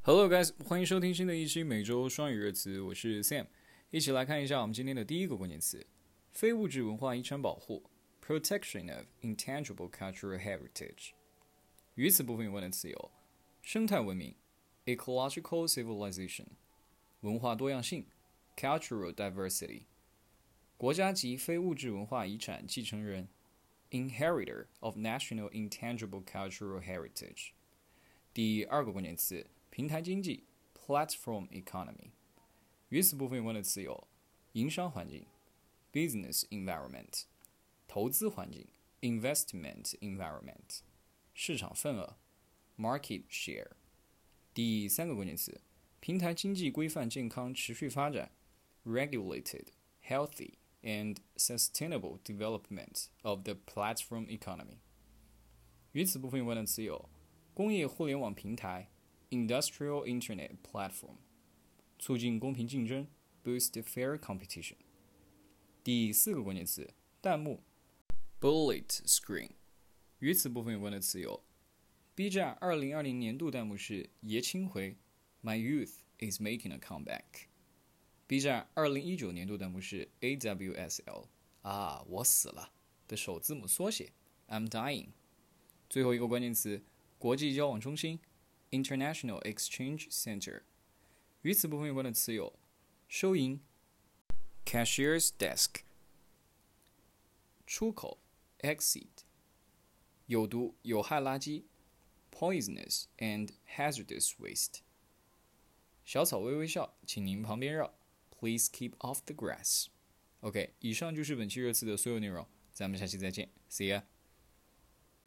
Hello guys，欢迎收听新的一期每周双语热词，我是 Sam， 一起来看一下我们今天的第一个关键词：非物质文化遗产保护 （Protection of Intangible Cultural Heritage）。语词部分有关的词有：生态文明 （Ecological Civilization）、文化多样性 （Cultural Diversity）、国家级非物质文化遗产继承人 （Inheritor of National Intangible Cultural Heritage）。第二个关键词。平台经济 （Platform Economy）。语词部分有关的词有：营商环境 （Business Environment）、投资环境 （Investment Environment）、市场份额 （Market Share）。第三个关键词：平台经济规范健康持续发展 （Regulated, Healthy, and Sustainable Development of the Platform Economy）。语词部分有关的词有：工业互联网平台Industrial Internet Platform， 促进公平竞争 Boost Fair Competition。 第四个关键词弹幕 Bullet Screen。 语词部分有关的词有 B 站2020年度弹幕是爷青回 My Youth is Making a Comeback。 B 站2019年度弹幕是 AWSL 我死了的首字母缩写 I'm Dying。 最后一个关键词国际交往中心International Exchange Center。 语词部分有关的词有收银 Cashier's Desk、 出口 Exit、 有毒有害垃圾 Poisonous and Hazardous Waste。 小草微微笑，请您旁边绕 Please keep off the grass。 OK， 以上就是本期热词的所有内容，咱们下期再见 See ya。